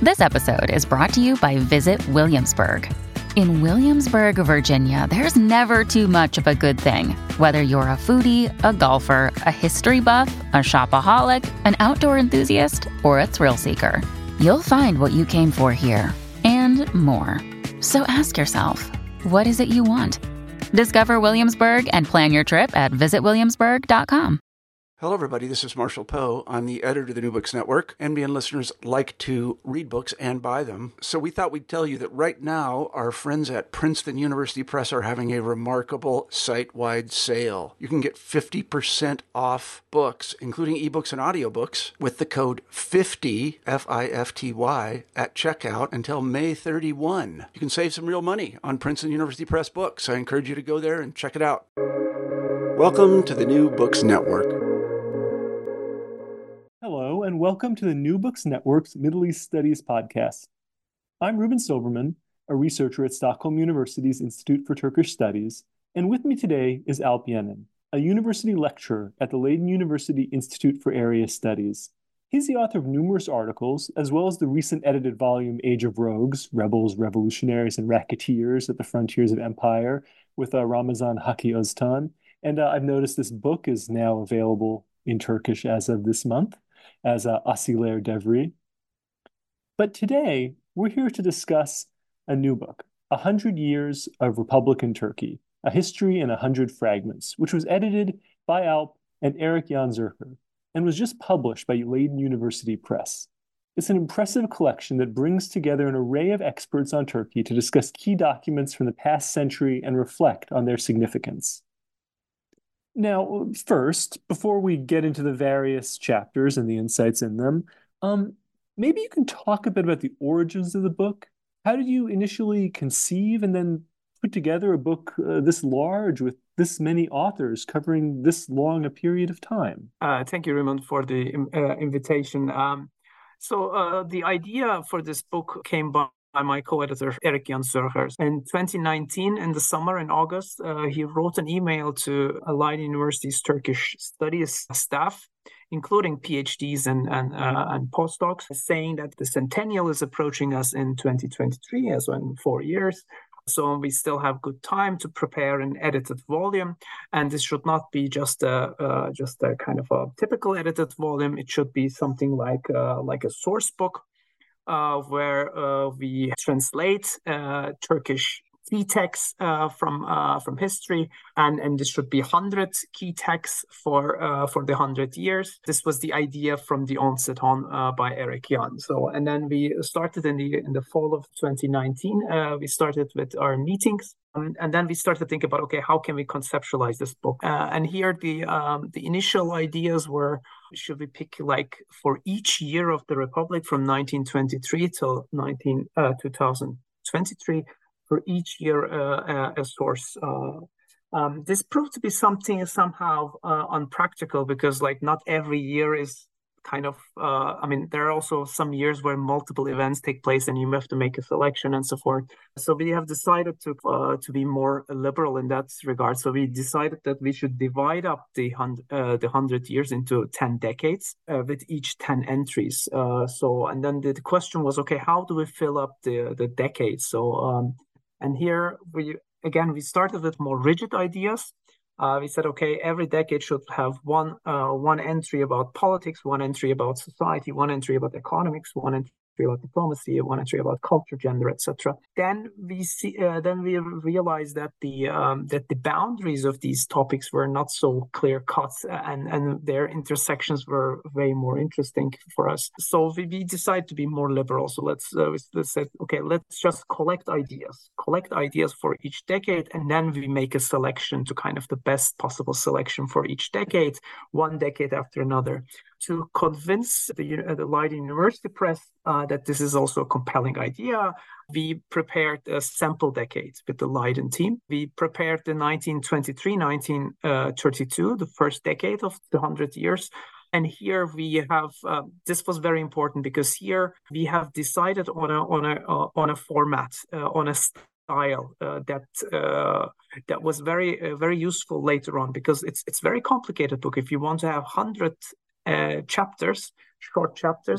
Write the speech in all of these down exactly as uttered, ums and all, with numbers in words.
This episode is brought to you by Visit Williamsburg. In Williamsburg, Virginia, there's never too much of a good thing. Whether you're a foodie, a golfer, a history buff, a shopaholic, an outdoor enthusiast, or a thrill seeker, you'll find what you came for here and more. So ask yourself, what is it you want? Discover Williamsburg and plan your trip at visit williamsburg dot com. Hello, everybody. This is Marshall Poe. I'm the editor of the New Books Network. N B N listeners like to read books and buy them. So we thought we'd tell you that right now, our friends at Princeton University Press are having a remarkable site-wide sale. You can get fifty percent off books, including ebooks and audiobooks, with the code fifty, F I F T Y, at checkout until May thirty-first. You can save some real money on Princeton University Press books. I encourage you to go there and check it out. Welcome to the New Books Network. Hello, and welcome to the New Books Network's Middle East Studies podcast. I'm Ruben Silverman, a researcher at Stockholm University's Institute for Turkish Studies, and with me today is Alp Yenin, a university lecturer at the Leiden University Institute for Area Studies. He's the author of numerous articles, as well as the recent edited volume Age of Rogues, Rebels, Revolutionaries, and Racketeers at the Frontiers of Empire, with uh, Ramazan Haki Öztan. And uh, I've noticed this book is now available in Turkish as of this month, as uh, Asiler Devri. But today, we're here to discuss a new book, A Hundred Years of Republican Turkey, A History in a Hundred Fragments, which was edited by Alp and Erik Jan Zürcher, and was just published by Leiden University Press. It's an impressive collection that brings together an array of experts on Turkey to discuss key documents from the past century and reflect on their significance. Now, first, before we get into the various chapters and the insights in them, um, maybe you can talk a bit about the origins of the book. How did you initially conceive and then put together a book uh, this large with this many authors covering this long a period of time? Uh, thank you, Raymond, for the uh, invitation. Um, so uh, the idea for this book came by by my co-editor, Erik Jan Zürcher. In twenty nineteen, in the summer, in August, uh, he wrote an email to Leiden University's Turkish Studies staff, including PhDs and and, uh, and postdocs, saying that the centennial is approaching us in twenty twenty-three, as in four years. So we still have good time to prepare an edited volume, and this should not be just a uh, just a kind of a typical edited volume. It should be something like uh, like a source book, Uh, where uh, we translate uh, Turkish key texts uh, from uh, from history, and and this should be one hundred key texts for uh, for the one hundred years. This was the idea from the onset on uh, by Erik Jan. So, and then we started in the in the fall of twenty nineteen. Uh, we started with our meetings, um, and then we started to think about, okay, how can we conceptualize this book? Uh, and here the um, the initial ideas were, should we pick like for each year of the Republic from nineteen twenty-three till nineteen uh, twenty twenty-three, for each year uh, uh, a source. Uh, um, this proved to be something somehow uh, unpractical, because like not every year is kind of, uh, I mean, there are also some years where multiple events take place and you have to make a selection and so forth. So we have decided to uh, to be more liberal in that regard. So we decided that we should divide up the hundred uh, the hundred years into ten decades uh, with each ten entries. Uh, so and then the, the question was, okay, how do we fill up the the decades? So um, and here we again we started with more rigid ideas. Uh, we said, okay, every decade should have one uh, one entry about politics, one entry about society, one entry about economics, one entry about diplomacy, one entry about culture, gender, et cetera. Then we see, uh, then we realized that the um, that the boundaries of these topics were not so clear cut, and and their intersections were way more interesting for us. So we, we decided to be more liberal. So let's uh, let's say, okay, let's just collect ideas, collect ideas for each decade, and then we make a selection to kind of the best possible selection for each decade, one decade after another, to convince the, uh, the Leiden University Press uh, that this is also a compelling idea. We prepared a sample decade with the Leiden team. We prepared the nineteen twenty-three nineteen thirty-two, the first decade of the one hundred years. And here we have, uh, this was very important because here we have decided on a, on a, uh, on a format, uh, on a style uh, that uh, that was very, uh, very useful later on, because it's it's very complicated book. If you want to have one hundred uh, chapters, short chapters,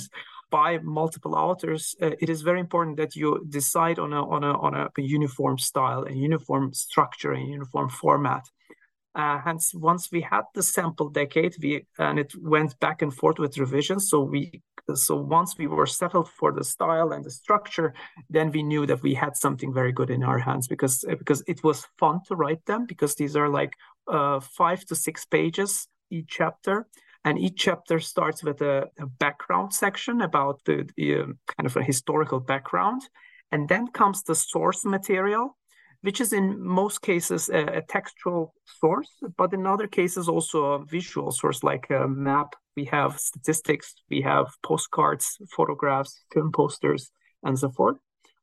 by multiple authors, uh, it is very important that you decide on a on a on a uniform style, a uniform structure, a uniform format. Uh, hence, once we had the sample decade, we and it went back and forth with revisions. So we, so once we were settled for the style and the structure, then we knew that we had something very good in our hands, because because it was fun to write them, because these are like uh, five to six pages each chapter, and each chapter starts with a, a background section about the, the um, kind of a historical background, and then comes the source material, which is in most cases a, a textual source, but in other cases also a visual source, like a map. We have statistics, we have postcards, photographs, film posters, and so forth.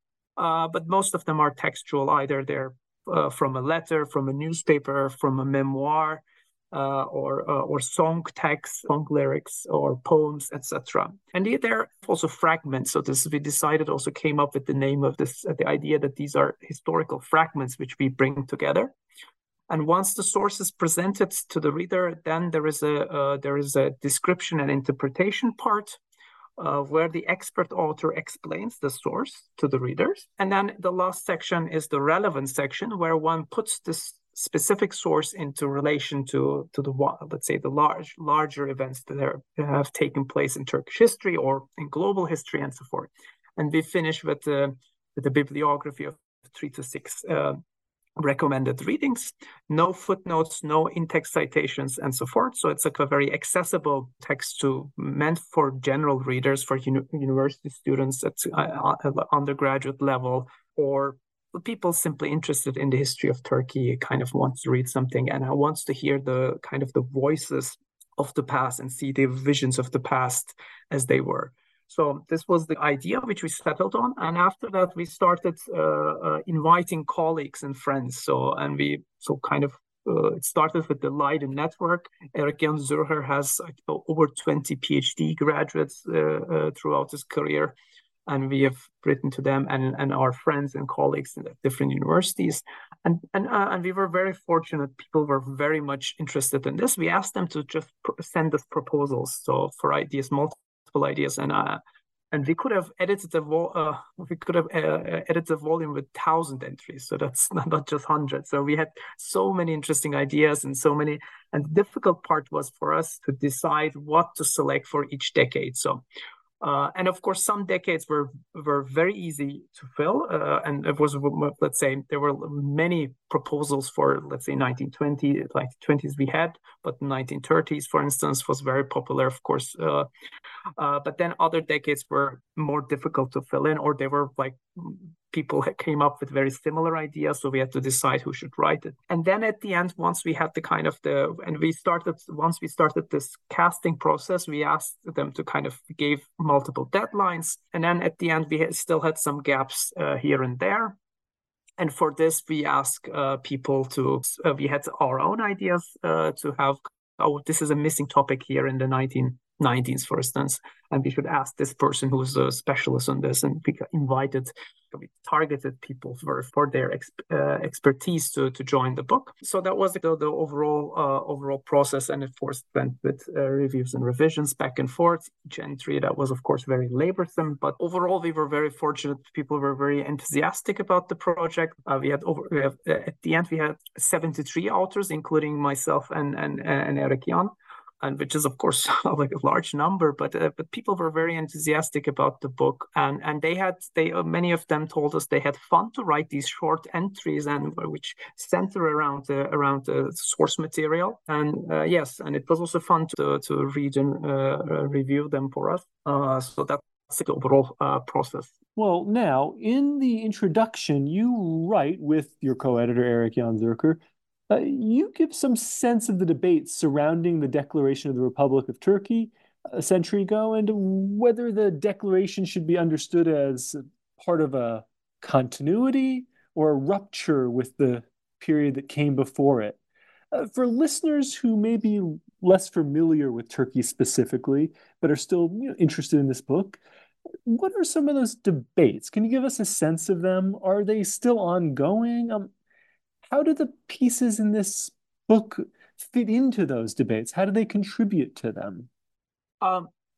Uh, but most of them are textual, either they're uh, from a letter, from a newspaper, from a memoir, Uh, or uh, or song text, song lyrics, or poems, et cetera. And there are also fragments. So this we decided also came up with the name of this, uh, the idea that these are historical fragments which we bring together. And once the source is presented to the reader, then there is a uh, there is a description and interpretation part, uh, where the expert author explains the source to the readers. And then the last section is the relevant section, where one puts this specific source into relation to to the, let's say, the large larger events that are, have taken place in Turkish history or in global history and so forth. And we finish with the with the bibliography of three to six uh, recommended readings, no footnotes, no in-text citations, and so forth. So it's like a very accessible text to meant for general readers, for uni- university students at uh, undergraduate level, or people simply interested in the history of Turkey, kind of wants to read something and wants to hear the kind of the voices of the past and see the visions of the past as they were. So this was the idea which we settled on. And after that, we started uh, uh, inviting colleagues and friends. So, and we, so kind of, uh, it started with the Leiden Network. Erik-Jan Zürcher has uh, over twenty PhD graduates uh, uh, throughout his career. And we have written to them and, and our friends and colleagues at different universities. And and, uh, and we were very fortunate. People were very much interested in this. We asked them to just pr- send us proposals, so for ideas, multiple ideas. And uh, and we could have edited a vo- uh, we could have uh, edited a volume with thousand entries. So that's not, not just hundreds. So we had so many interesting ideas and so many. And the difficult part was for us to decide what to select for each decade. So Uh, and of course, some decades were were very easy to fill, uh, and it was, let's say, there were many proposals for, let's say, nineteen twenty, nineteen twenties we had, but nineteen thirties, for instance, was very popular, of course. Uh, uh, but then other decades were more difficult to fill in, or they were like people came up with very similar ideas, so we had to decide who should write it. And then at the end, once we had the kind of the, and we started, once we started this casting process, we asked them to kind of give multiple deadlines. And then at the end, we had, still had some gaps uh, here and there. And for this, we asked uh, people to, uh, we had our own ideas uh, to have, oh, this is a missing topic here in the nineteen nineties, for instance, and we should ask this person who's a specialist on this, and we invited, we targeted people for, for their ex, uh, expertise to, to join the book. So that was the, the overall uh, overall process, and of course went with uh, reviews and revisions back and forth. Each entry, that was of course very laborsome, but overall we were very fortunate. People were very enthusiastic about the project. Uh, we had over we have, uh, at the end we had seventy-three authors, including myself and and and Erik-Jan. And which is, of course, like a large number, but uh, but people were very enthusiastic about the book, and and they had they uh, many of them told us they had fun to write these short entries, and uh, which center around the around the source material. And uh, yes, and it was also fun to to read and uh, uh, review them for us. Uh, so that's the overall uh, process. Well, now in the introduction, you write with your co-editor Erik-Jan Zürcher. Uh, you give some sense of the debate surrounding the Declaration of the Republic of Turkey a century ago, and whether the declaration should be understood as part of a continuity or a rupture with the period that came before it. Uh, for listeners who may be less familiar with Turkey specifically, but are still you know, interested in this book, what are some of those debates? Can you give us a sense of them? Are they still ongoing? Um, How do the pieces in this book fit into those debates? How do they contribute to them? Um,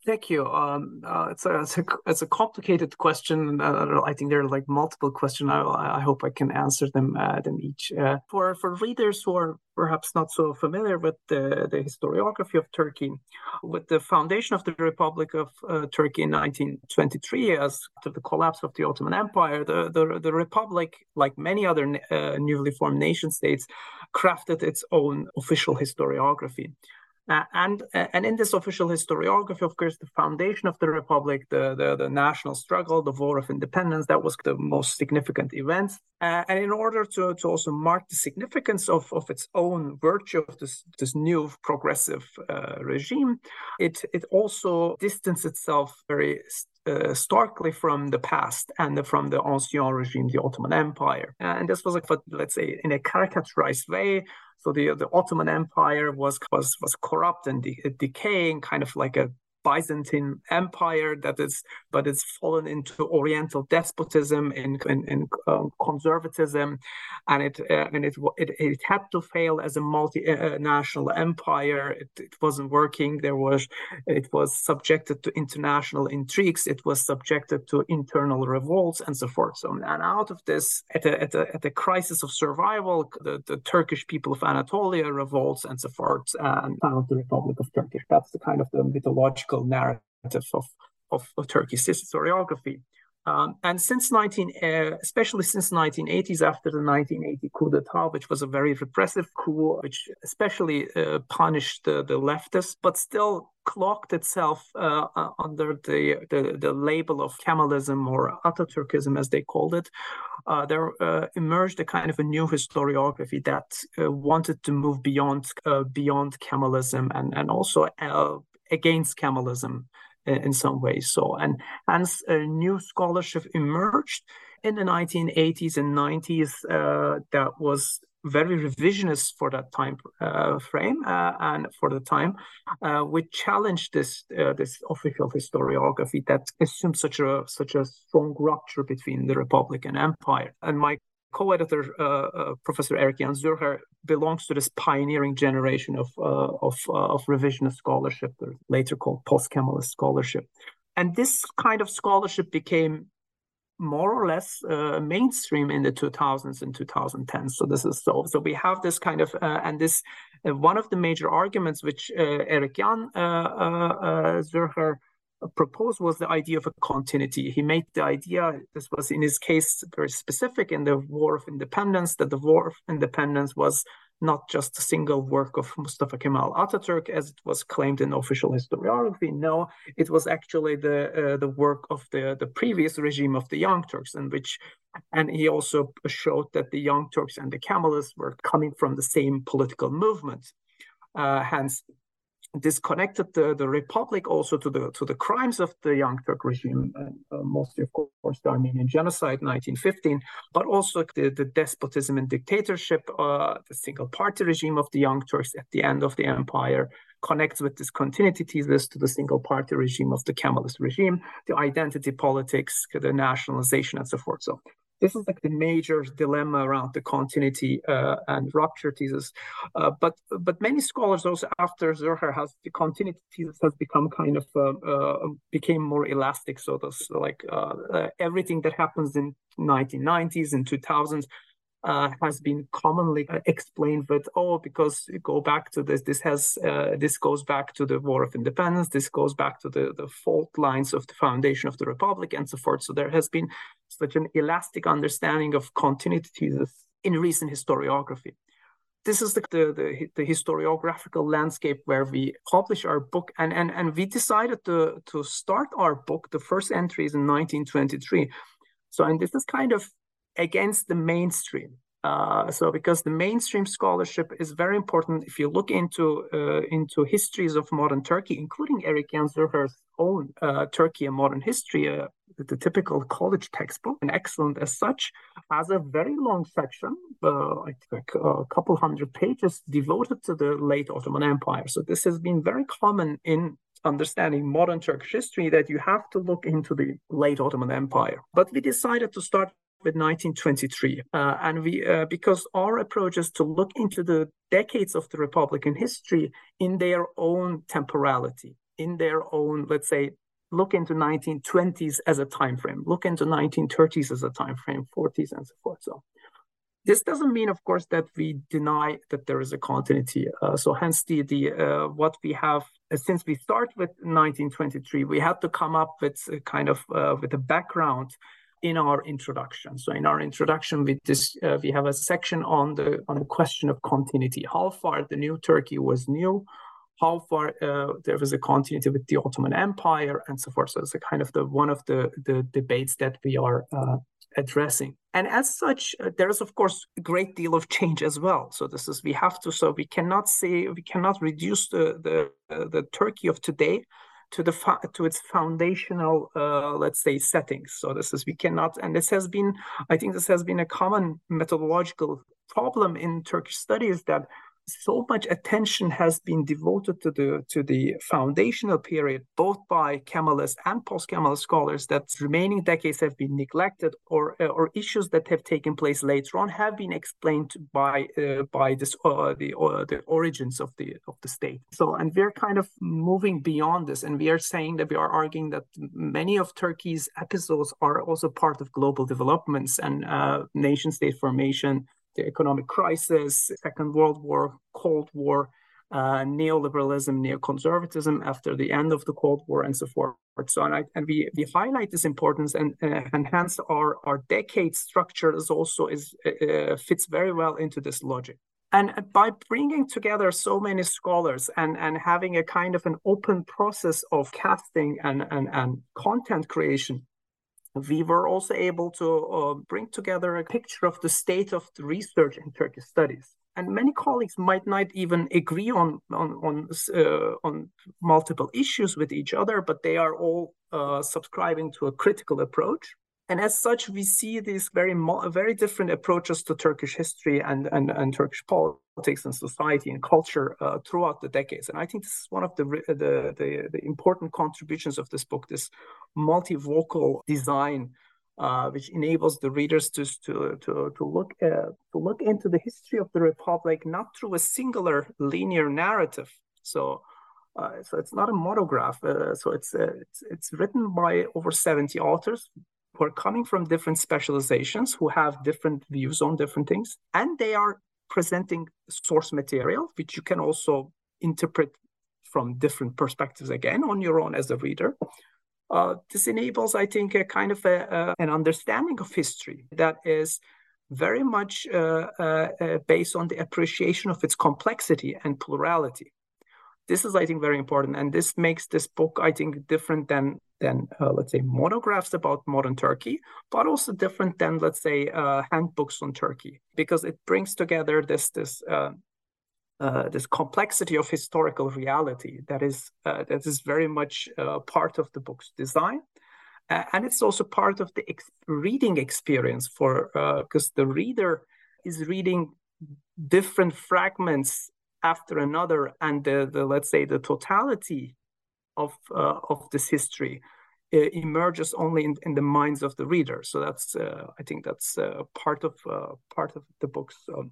Thank you. Um, uh, it's, a, it's, a, it's a complicated question. Uh, I think there are like multiple questions. I, I hope I can answer them uh, them each. Uh, for for readers who are perhaps not so familiar with the, the historiography of Turkey, with the foundation of the Republic of uh, Turkey in nineteen twenty-three, as after the collapse of the Ottoman Empire, the the, the Republic, like many other uh, newly formed nation states, crafted its own official historiography. Uh, and uh, and in this official historiography, of course, the foundation of the Republic, the, the, the national struggle, the War of Independence, that was the most significant event. Uh, and in order to, to also mark the significance of, of its own virtue of this, this new progressive uh, regime, it, it also distanced itself very Uh, starkly from the past and the, from the ancien regime, the Ottoman Empire. And this was, like, let's say, in a caricaturized way. So the the Ottoman Empire was was was corrupt and de- decaying, kind of like a Byzantine Empire that is, but it's fallen into Oriental despotism and, and, and uh, conservatism, and it uh, and it, it it had to fail as a multinational uh, empire. It, it wasn't working. There was it was subjected to international intrigues. It was subjected to internal revolts and so forth. So, and out of this, at a at a at a crisis of survival, the, the Turkish people of Anatolia revolts and so forth, and found the Republic of Turkey. That's the kind of the mythological narrative of, of, of Turkey's historiography. Um, and since nineteen, uh, especially since nineteen eighties, after the nineteen eighty coup d'etat, which was a very repressive coup, which especially uh, punished the, the leftists, but still cloaked itself uh, uh, under the, the, the label of Kemalism or Ataturkism, as they called it, uh, there uh, emerged a kind of a new historiography that uh, wanted to move beyond uh, beyond Kemalism and, and also uh, against Kemalism in some ways. So, and hence a new scholarship emerged in the nineteen eighties and nineties uh, that was very revisionist for that time uh, frame uh, and for the time, uh, which challenged this uh, this official historiography that assumed such a such a strong rupture between the Republic and Empire. And my co-editor, uh, uh, Professor Erik-Jan Zürcher, belongs to this pioneering generation of uh, of, uh, of revisionist scholarship, later called post-Kemalist scholarship. And this kind of scholarship became more or less uh, mainstream in the two thousands and twenty tens. So this is so. So we have this kind of uh, and this uh, one of the major arguments which uh, Erik-Jan uh, uh, uh, Zürcher proposed was the idea of a continuity. He made the idea, this was in his case very specific in the War of Independence, that the War of Independence was not just a single work of Mustafa Kemal Atatürk, as it was claimed in official historiography. No, it was actually the uh, the work of the, the previous regime of the Young Turks, in which, and he also showed that the Young Turks and the Kemalists were coming from the same political movement. Uh, hence, this connected the, the Republic also to the to the crimes of the Young Turk regime, uh, mostly, of course, the Armenian genocide, nineteen fifteen, but also the, the despotism and dictatorship, uh, the single-party regime of the Young Turks at the end of the empire, connects with this continuity thesis to the single-party regime of the Kemalist regime, the identity politics, the nationalization, and so forth. So this is like the major dilemma around the continuity uh, and rupture thesis. Uh, but but many scholars also after Zürcher has the continuity thesis has become kind of uh, uh, became more elastic. So this like uh, uh, everything that happens in nineteen nineties and two thousands uh, has been commonly explained with, oh, because you go back to this, this has uh, this goes back to the War of Independence, this goes back to the, the fault lines of the foundation of the Republic and so forth. So there has been such an elastic understanding of continuity in recent historiography. This is the, the, the, the historiographical landscape where we publish our book, and, and, and we decided to, to start our book. The first entry is in nineteen twenty-three. So, and this is kind of against the mainstream. Uh, so because the mainstream scholarship is very important. If you look into uh, into histories of modern Turkey, including Erik-Jan Zürcher's own uh, Turkey and Modern History, uh, the typical college textbook, and excellent as such, has a very long section, uh, I think a couple hundred pages devoted to the late Ottoman Empire. So this has been very common in understanding modern Turkish history, that you have to look into the late Ottoman Empire. But we decided to start with nineteen twenty-three, uh, and we uh, because our approach is to look into the decades of the Republican history in their own temporality. in their own, let's say, look into nineteen twenties as a time frame, look into nineteen thirties as a time frame, forties and so forth. So this doesn't mean, of course, that we deny that there is a continuity. Uh, so hence the the uh, what we have uh, since we start with nineteen twenty-three, we had to come up with a kind of uh, with a background in our introduction. So in our introduction, we this uh, we have a section on the on the question of continuity. How far the new Turkey was new, how far uh, there was a continuity with the Ottoman Empire, and so forth. So it's a kind of the one of the the debates that we are uh, addressing. And as such, uh, there is of course a great deal of change as well. So this is we have to. So we cannot say we cannot reduce the the uh, the Turkey of today to the to its foundational, uh, let's say, settings. So this is we cannot, and this has been, I think, this has been a common methodological problem in Turkish studies, that so much attention has been devoted to the to the foundational period, both by Kemalist and post-Kemalist scholars, that remaining decades have been neglected, or uh, or issues that have taken place later on have been explained by uh, by this uh, the uh, the origins of the of the state. So, and we're kind of moving beyond this, and we are saying that we are arguing that many of Turkey's episodes are also part of global developments and uh, nation-state formation, the economic crisis, Second World War, Cold War, uh, neoliberalism, neoconservatism after the end of the Cold War, and so forth. So, and, I, and we, we highlight this importance, and, uh, and hence our, our decade structure is also is uh, fits very well into this logic. And by bringing together so many scholars and, and having a kind of an open process of casting and, and, and content creation, we were also able to uh, bring together a picture of the state of the research in Turkish studies. And many colleagues might not even agree on on on, uh, on multiple issues with each other, but they are all uh, subscribing to a critical approach. And as such, we see these very very different approaches to Turkish history and, and, and Turkish politics and society and culture uh, throughout the decades. And I think this is one of the, the, the, the important contributions of this book, this multivocal design, uh, which enables the readers to, to, to, to, look, uh, to look into the history of the Republic, not through a singular linear narrative. So uh, so it's not a monograph. Uh, so it's, uh, it's, it's written by over seventy authors, who are coming from different specializations, who have different views on different things, and they are presenting source material, which you can also interpret from different perspectives, again, on your own as a reader. Uh, this enables, I think, a kind of a, a, an understanding of history that is very much uh, uh, uh, based on the appreciation of its complexity and plurality. This is, I think, very important, and this makes this book, I think, different than than uh, let's say monographs about modern Turkey, but also different than, let's say, uh, handbooks on Turkey, because it brings together this this uh, uh, this complexity of historical reality that is uh, that is very much uh, part of the book's design, uh, and it's also part of the ex- reading experience for because uh, the reader is reading different fragments after another, and the, the let's say the totality of uh, of this history uh, emerges only in, in the minds of the reader. So that's uh, I think that's uh, part of uh, part of the book's um,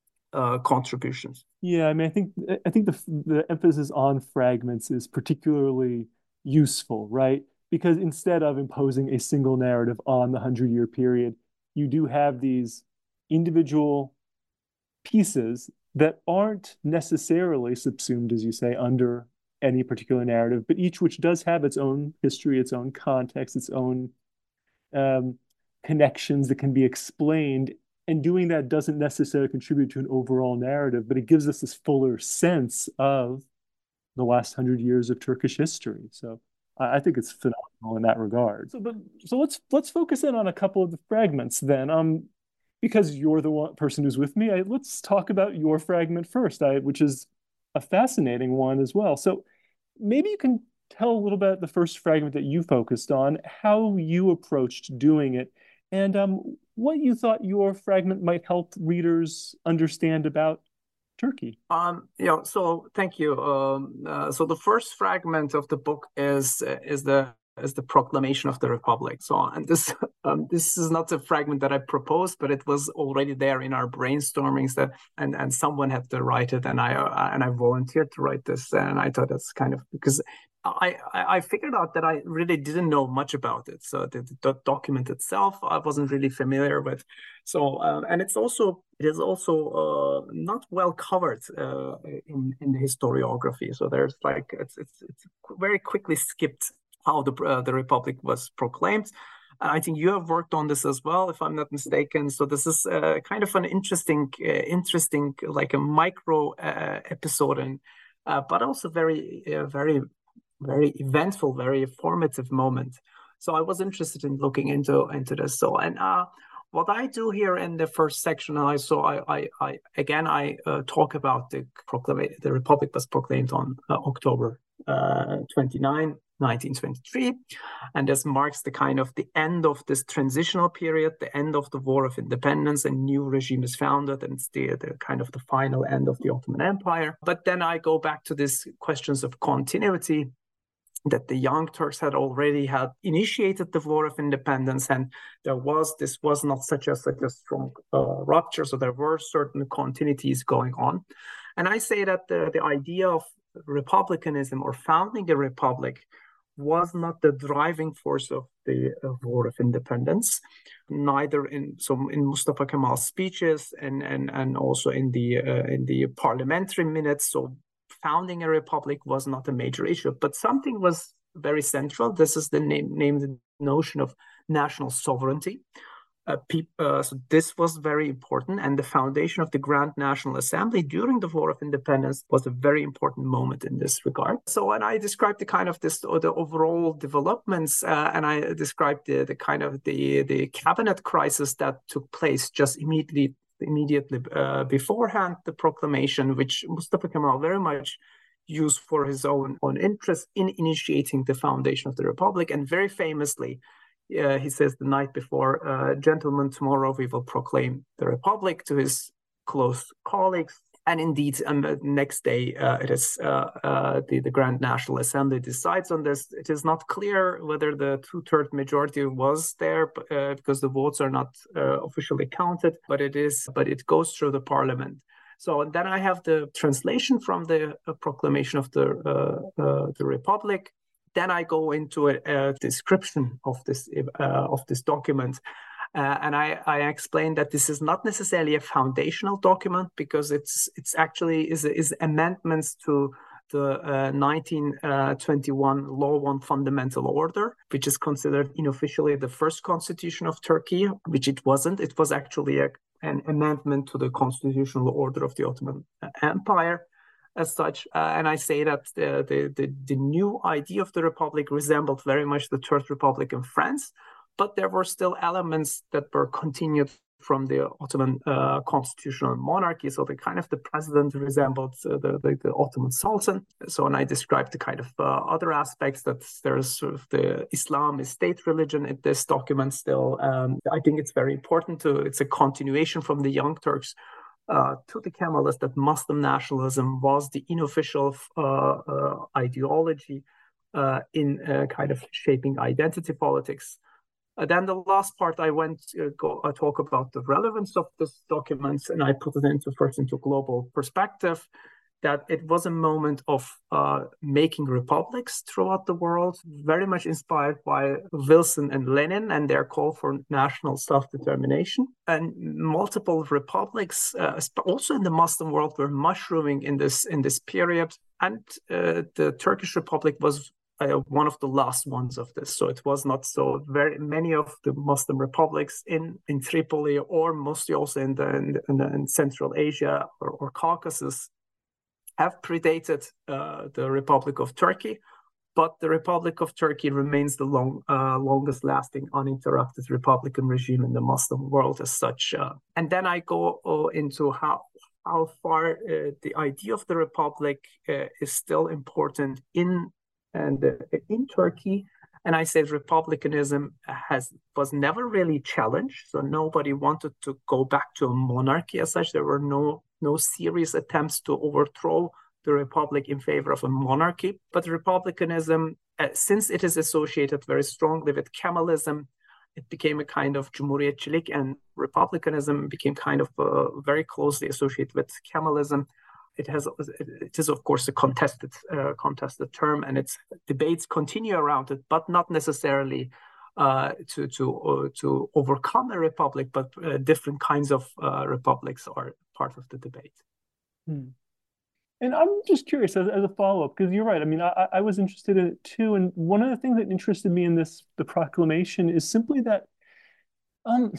uh, contributions. Yeah, I mean, I think I think the the emphasis on fragments is particularly useful, right? Because instead of imposing a single narrative on the hundred-year period, you do have these individual pieces that aren't necessarily subsumed, as you say, under any particular narrative, but each which does have its own history, its own context, its own um, connections that can be explained. And doing that doesn't necessarily contribute to an overall narrative, but it gives us this fuller sense of the last hundred years of Turkish history. So I, I think it's phenomenal in that regard. So, but, so let's let's focus in on a couple of the fragments then. Um, because you're the one person who's with me, I, let's talk about your fragment first, I, which is a fascinating one as well. So maybe you can tell a little bit the first fragment that you focused on, how you approached doing it, and um, what you thought your fragment might help readers understand about Turkey. Um, yeah. So thank you. Um, uh, so the first fragment of the book is uh, is the is the proclamation of the Republic. So, and this um, this is not a fragment that I proposed, but it was already there in our brainstormings. That and and someone had to write it, and I uh, and I volunteered to write this, and I thought that's kind of because I, I figured out that I really didn't know much about it. So the, the document itself, I wasn't really familiar with. So uh, and it's also it is also uh, not well covered uh, in in the historiography. So there's like it's it's, it's very quickly skipped how the uh, the Republic was proclaimed. I think you have worked on this as well, if I'm not mistaken. So this is uh, kind of an interesting, uh, interesting like a micro uh, episode, and uh, but also very, uh, very. very eventful, very formative moment. So I was interested in looking into into this. So and uh, what I do here in the first section, I so I I, I again I uh, talk about the proclamation. The Republic was proclaimed on uh, October uh, twenty-ninth, nineteen twenty-three, and this marks the kind of the end of this transitional period, the end of the War of Independence. A new regime is founded, and it's the, the kind of the final end of the Ottoman Empire. But then I go back to these questions of continuity, that the Young Turks had already had initiated the War of Independence, and there was this was not such a such a strong uh, rupture, so there were certain continuities going on. And I say that the, the idea of republicanism or founding a republic was not the driving force of the uh, War of Independence, neither in so in Mustafa Kemal's speeches and and and also in the uh, in the parliamentary minutes. So founding a republic was not a major issue, but something was very central. This is the name, name the notion of national sovereignty. Uh, pe- uh, so this was very important, and the foundation of the Grand National Assembly during the War of Independence was a very important moment in this regard. So, and I described the kind of this, or the overall developments, uh, and I described the, the kind of the the cabinet crisis that took place just immediately. immediately uh, beforehand the proclamation, which Mustafa Kemal very much used for his own, own interest in initiating the foundation of the Republic. And very famously, uh, he says the night before, uh, gentlemen, tomorrow we will proclaim the Republic, to his close colleagues. And indeed, um, the next day, uh, it is uh, uh, the, the Grand National Assembly decides on this. It is not clear whether the two-third majority was there uh, because the votes are not uh, officially counted, but it is. But it goes through the parliament. So and then I have the translation from the uh, proclamation of the uh, uh, the Republic. Then I go into a, a description of this uh, of this document. Uh, and I, I explained that this is not necessarily a foundational document, because it's it's actually is is amendments to the uh, nineteen twenty-one Law on Fundamental Order, which is considered unofficially the first constitution of Turkey, which it wasn't. It was actually a, an amendment to the constitutional order of the Ottoman Empire as such. Uh, and I say that the, the, the, the new idea of the Republic resembled very much the Third Republic in France, but there were still elements that were continued from the Ottoman uh, constitutional monarchy. So the kind of the president resembled uh, the, the, the Ottoman Sultan. So, and I described the kind of uh, other aspects, that there's sort of the Islam is state religion in this document still. Um, I think it's very important to, it's a continuation from the Young Turks uh, to the Kemalists, that Muslim nationalism was the unofficial uh, uh, ideology uh, in uh, kind of shaping identity politics. Uh, then the last part, I went to go, uh, talk about the relevance of this document, and I put it into first into global perspective, that it was a moment of uh, making republics throughout the world, very much inspired by Wilson and Lenin and their call for national self-determination. And multiple republics, uh, also in the Muslim world, were mushrooming in this in this period. And uh, the Turkish Republic was Uh, one of the last ones of this. So it was not so very many of the Muslim republics in, in Tripoli, or mostly also in the in, in, the, in Central Asia or, or Caucasus, have predated uh, the Republic of Turkey. But the Republic of Turkey remains the long, uh, longest lasting uninterrupted republican regime in the Muslim world as such. Uh, and then I go uh, into how how far uh, the idea of the Republic uh, is still important in And uh, in Turkey, and I said republicanism has was never really challenged. So nobody wanted to go back to a monarchy as such. There were no no serious attempts to overthrow the republic in favor of a monarchy. But republicanism, uh, since it is associated very strongly with Kemalism, it became a kind of Cumhuriyetçilik, and republicanism became kind of uh, very closely associated with Kemalism. it has it is of course a contested uh, contested term, and its debates continue around it, but not necessarily uh, to to uh, to overcome a republic, but uh, different kinds of uh, republics are part of the debate. Hmm. And I'm just curious as, as a follow-up, because you're right. I mean, I, I was interested in it too. And one of the things that interested me in this, the proclamation, is simply that um,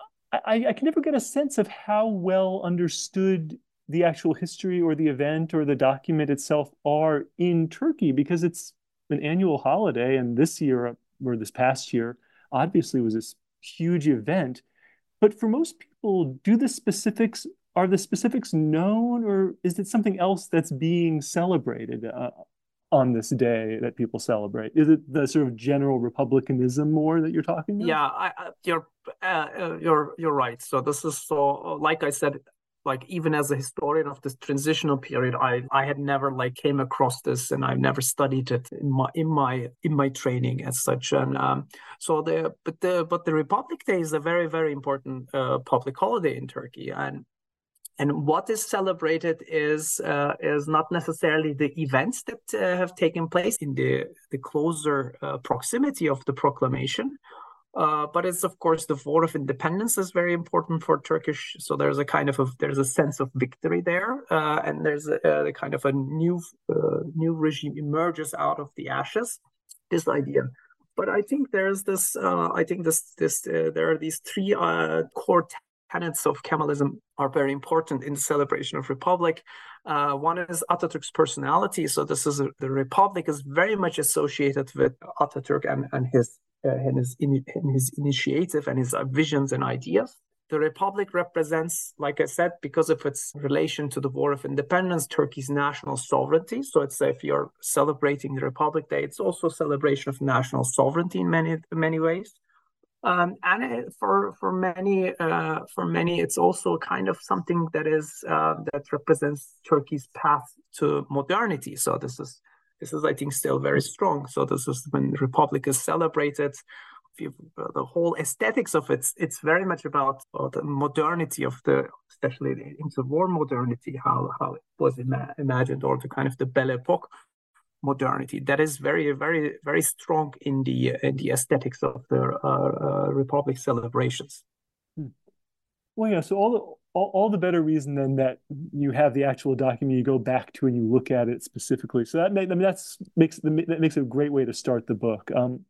I, I can never get a sense of how well understood the actual history or the event or the document itself are in Turkey, because it's an annual holiday. And this year, or this past year, obviously was this huge event. But for most people, do the specifics Are the specifics known, or is it something else that's being celebrated uh, on this day that people celebrate? Is it the sort of general republicanism more that you're talking about? Yeah, I, I, you're uh, you're you're right. So this is so, like I said, like even as a historian of this transitional period, I I had never like came across this, and I've never studied it in my in my in my training as such. And um, so the but the but the Republic Day is a very very important uh, public holiday in Turkey, and. And what is celebrated is uh, is not necessarily the events that uh, have taken place in the, the closer uh, proximity of the proclamation, uh, but it's of course the vote of independence is very important for Turkish. So there's a kind of a, there's a sense of victory there, uh, and there's a, a kind of a new uh, new regime emerges out of the ashes. This idea. But I think there's this. Uh, I think this this uh, there are these three uh, core tenets of Kemalism are very important in the celebration of Republic. Uh, one is Atatürk's personality. So this is a, the Republic is very much associated with Atatürk and, and his uh, and his, in, his initiative and his uh, visions and ideas. The Republic represents, like I said, because of its relation to the War of Independence, Turkey's national sovereignty. So it's if you're celebrating the Republic Day, it's also a celebration of national sovereignty in many many ways. Um, and it, for for many uh, for many, it's also kind of something that is uh, that represents Turkey's path to modernity. So this is this is I think still very strong. So this is when the Republic is celebrated. If uh, the whole aesthetics of it, it's very much about uh, the modernity of the, especially the interwar modernity, how how it was ima- imagined, or the kind of the Belle Epoque modernity that is very, very, very strong in the in the aesthetics of the uh, uh, Republic celebrations. Well, yeah. So all the all, all the better reason then that you have the actual document, you go back to and you look at it specifically. So that I mean that's makes the that makes it a great way to start the book. Um,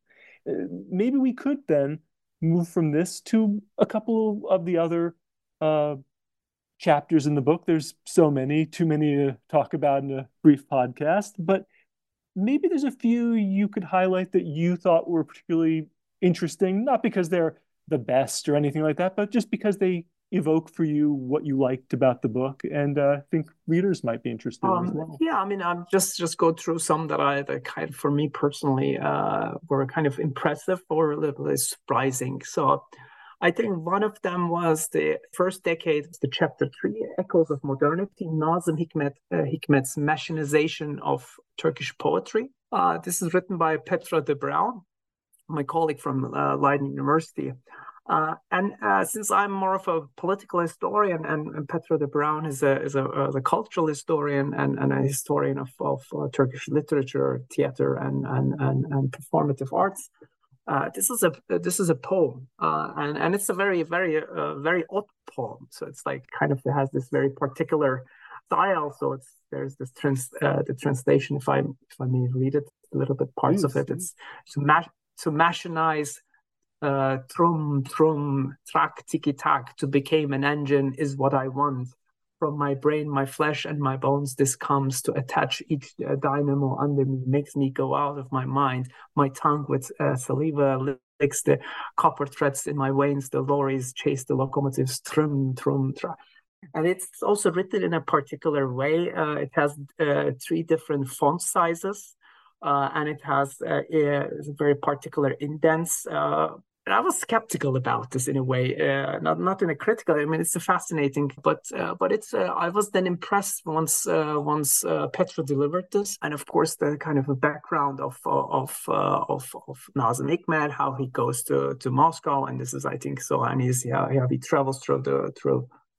maybe we could then move from this to a couple of the other uh, chapters in the book. There's so many, too many to talk about in a brief podcast, but maybe there's a few you could highlight that you thought were particularly interesting, not because they're the best or anything like that, but just because they evoke for you what you liked about the book, and uh, I think readers might be interested um, in as well. Yeah, I mean, I'm just just go through some that I that kind of, for me personally, uh, were kind of impressive or a little bit surprising. So I think one of them was the first decade, the chapter three, Echoes of Modernity, Nazım Hikmet, uh, Hikmet's machinization of Turkish poetry. Uh, this is written by Petra de Bruin, my colleague from uh, Leiden University. Uh, and uh, since I'm more of a political historian, and, and Petra de Bruin is a is a, uh, a cultural historian and, and a historian of, of uh, Turkish literature, theater, and and and, and performative arts, uh, this is a this is a poem, uh, and and it's a very very uh, very odd poem. So it's like kind of it has this very particular style. So it's there's this trans uh, the translation. If I if I may read it a little bit, parts Please, of it. It's to ma to machinize. Uh, trum, trum, track, tiki tack, to become an engine is what I want. From my brain, my flesh, and my bones, this comes to attach each uh, dynamo under me, makes me go out of my mind. My tongue with uh, saliva licks the copper threads in my veins. The lorries chase the locomotives, trum, trum, track. And it's also written in a particular way. Uh, it has uh, three different font sizes, uh, and it has uh, a very particular indents. Uh, I was skeptical about this in a way, uh, not not in a critical. I mean, it's a fascinating, but uh, but it's. Uh, I was then impressed once uh, once uh, Petra delivered this, and of course the kind of a background of of uh, of of Nazım Hikmet, how he goes to to Moscow, and this is I think so, and he's yeah, yeah he travels through the through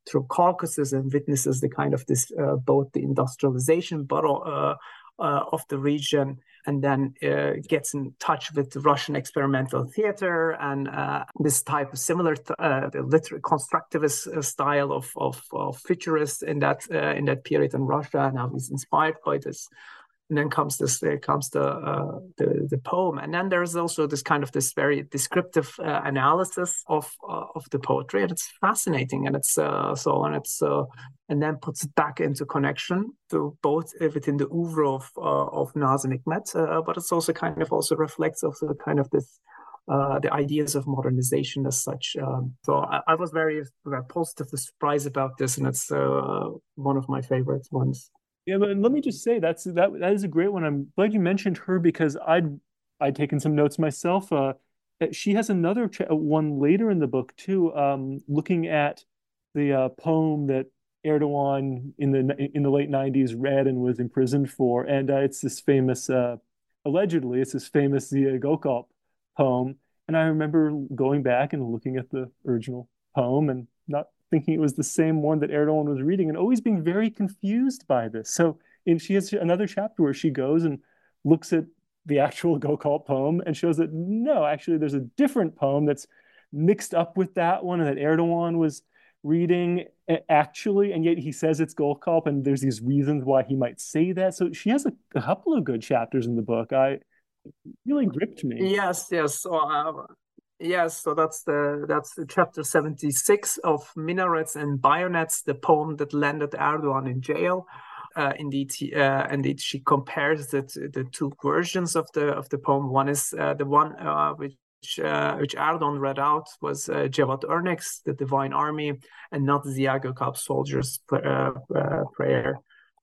through Caucasus and witnesses the kind of this uh, both the industrialization, but uh, uh, of the region, and then uh, gets in touch with the Russian experimental theater and uh, this type of similar th- uh, the literary constructivist uh, style of of, of futurists in that uh, in that period in Russia, and how he's inspired by this. And then comes this, uh, comes the, uh, the the poem, and then there's also this kind of this very descriptive uh, analysis of uh, of the poetry, and it's fascinating, and it's uh, so and it's uh, and then puts it back into connection to both within the oeuvre of uh, of Nazım Hikmet, uh, but it's also kind of also reflects also the kind of this uh, the ideas of modernization as such. Um, so I, I was very, very positively surprised about this, and it's uh, one of my favorite ones. Yeah, but let me just say that's that that is a great one. I'm glad you mentioned her because I'd I'd taken some notes myself. Uh, she has another ch- one later in the book too, um, looking at the uh, poem that Erdogan in the in the late nineties read and was imprisoned for, and uh, it's this famous, uh, allegedly, it's this famous Ziya Gökalp poem. And I remember going back and looking at the original poem and not thinking it was the same one that Erdogan was reading and always being very confused by this. So and she has another chapter where she goes and looks at the actual Gökalp poem and shows that no, actually there's a different poem that's mixed up with that one and that Erdogan was reading actually, and yet he says it's Gökalp, and there's these reasons why he might say that. So she has a, a couple of good chapters in the book. I really gripped me. Yes, yes. So, uh, yes, so that's the that's the chapter seventy-six of Minarets and Bayonets, the poem that landed Erdogan in jail. Uh, indeed, he, uh, indeed, she compares the the two versions of the of the poem. One is uh, the one uh, which uh, which Erdogan read out was uh, Cevat Örnek's The Divine Army, and not Ziya Gökalp's Soldier's uh, uh, Prayer.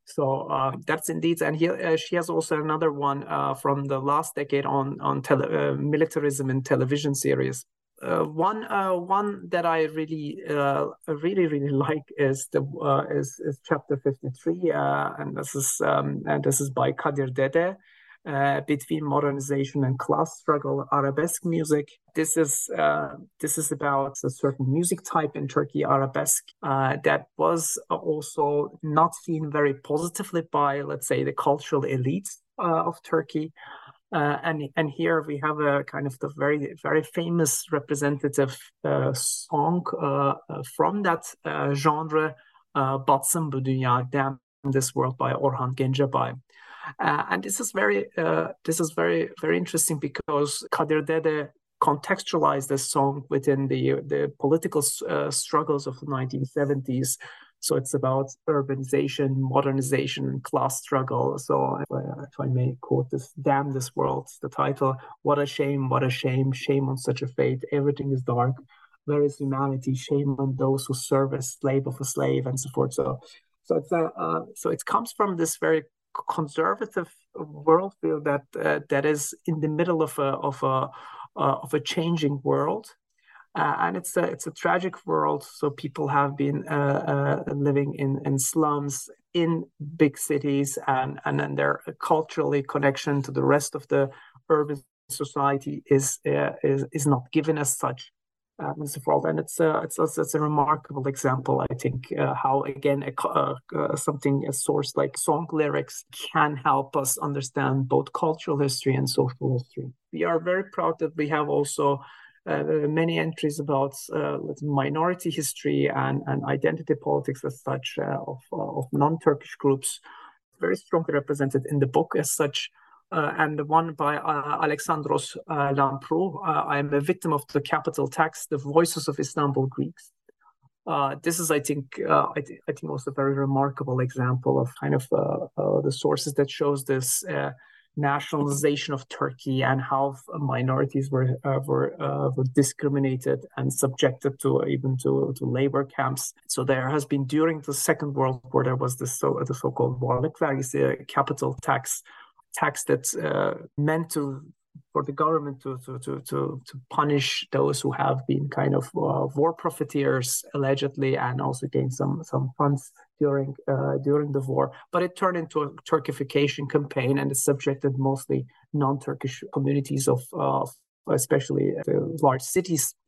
So uh, that's indeed, and he, uh, she has also another one uh, from the last decade on on tele, uh, militarism in television series. Uh, one uh, one that I really uh, really really like is the uh, is, is chapter fifty-three, uh, and this is um, and this is by Kadir Dede. Uh, between modernization and class struggle, arabesque music. This is uh, this is about a certain music type in Turkey, arabesque, uh, that was also not seen very positively by, let's say, the cultural elites uh, of Turkey. Uh, and and here we have a kind of the very very famous representative uh, song uh, uh, from that uh, genre, uh, "Batsın Bu Dünya, Damn This World" by Orhan Gencebay. Uh, and this is very, uh, this is very, very interesting because Kadir Dede contextualized this song within the the political uh, struggles of the nineteen seventies. So it's about urbanization, modernization, class struggle. So if I, if I may quote this, "Damn this world," the title. What a shame! What a shame! Shame on such a fate. Everything is dark. Where is humanity? Shame on those who serve as slave of a slave, and so forth. So, so it's a, uh, so it comes from this very conservative worldview that uh, that is in the middle of a of a uh, of a changing world, uh, and it's a it's a tragic world. So people have been uh, uh, living in, in slums in big cities, and and then their culturally connection to the rest of the urban society is uh, is is not given as such. Uh, and so forth, and it's a it's a, it's a remarkable example, I think, uh, how again a, uh, uh, something a source like song lyrics can help us understand both cultural history and social history. We are very proud that we have also uh, many entries about uh, minority history and, and identity politics as such uh, of of non-Turkish groups, very strongly represented in the book as such. Uh, and the one by uh, Alexandros uh, Lamprou, uh, I am a victim of the capital tax, the voices of Istanbul Greeks. Uh, this is, I think, uh, I, th- I think also a very remarkable example of kind of uh, uh, the sources that shows this uh, nationalization of Turkey and how minorities were uh, were uh, were discriminated and subjected to even to, to labor camps. So there has been during the Second World War, there was this so the so-called varlık vergisi, capital tax. tax that's uh, meant to for the government to to to to to punish those who have been kind of uh, war profiteers allegedly, and also gain some some funds during uh, during the war. But it turned into a Turkification campaign, and it subjected mostly non-Turkish communities of uh, especially the large cities.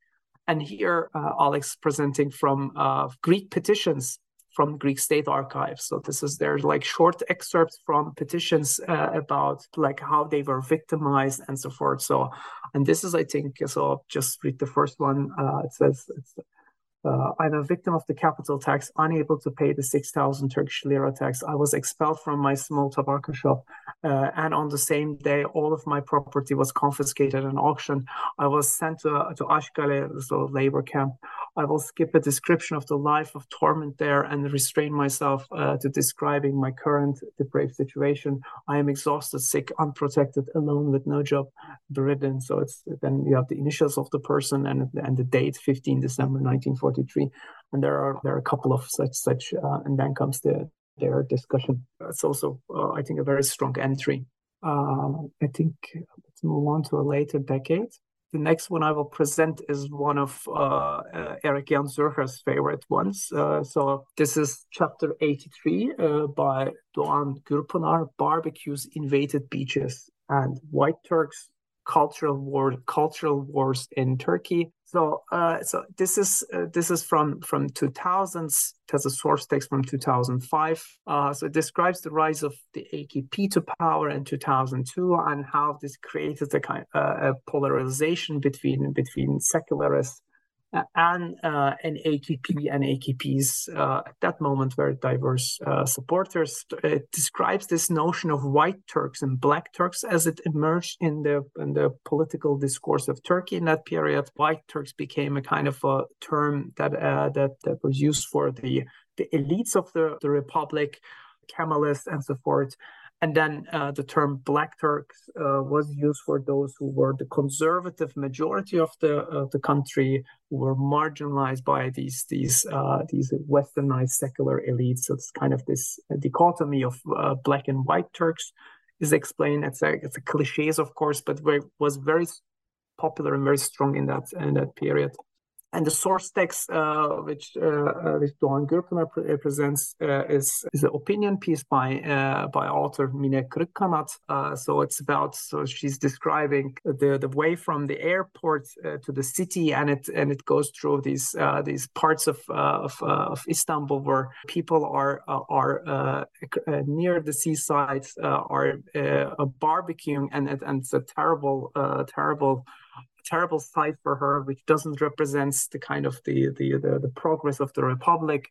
And here, uh, Alex presenting from uh, Greek petitions from Greek State Archives. So this is there's like short excerpts from petitions uh, about like how they were victimized and so forth. So, and this is, I think, so I'll just read the first one. Uh, it says, it's, Uh, I'm a victim of the capital tax, unable to pay the six thousand Turkish lira tax. I was expelled from my small tobacco shop, uh, and on the same day, all of my property was confiscated at an auction. I was sent to, to Ashkale, so labor camp. I will skip a description of the life of torment there and restrain myself uh, to describing my current depraved situation. I am exhausted, sick, unprotected, alone with no job, bedridden. So it's then you have the initials of the person and and the date, fifteenth December nineteen forty-three, and there are there are a couple of such such, uh, and then comes the their discussion. It's also uh, I think a very strong entry. Uh, I think let's move on to a later decade. The next one I will present is one of uh, uh, Erik Jan Zürcher's favorite ones. Uh, so this is chapter eighty-three uh, by Doğan Gürpınar, Barbecues, Invaded Beaches, and White Turks, Cultural War, Cultural Wars in Turkey. So, uh, so this is uh, this is from from two thousands. There's a source text from two thousand five. Uh, so it describes the rise of the A K P to power in two thousand two and how this created a kind uh, a polarization between between secularists uh, and uh, an A K P and A K P's uh, at that moment very diverse uh, supporters. It describes this notion of white Turks and black Turks as it emerged in the in the political discourse of Turkey in that period. White Turks became a kind of a term that uh, that that was used for the the elites of the the republic, Kemalists and so forth. And then uh, the term Black Turks uh, was used for those who were the conservative majority of the of the country, who were marginalized by these these uh, these westernized secular elites. So it's kind of this dichotomy of uh, Black and White Turks is explained. It's a it's a cliches, of course, but very, was very popular and very strong in that in that period. And the source text, uh, which uh, which Doğan Gürpınar pre- presents, uh, is is an opinion piece by uh, by author Mine Kırıkkanat. Uh, so it's about so she's describing the the way from the airport uh, to the city, and it and it goes through these uh, these parts of uh, of, uh, of Istanbul where people are uh, are uh, uh, near the seaside, uh, are uh, barbecuing, and and it's a terrible uh, terrible. terrible sight for her, which doesn't represent the kind of the the the, the progress of the republic.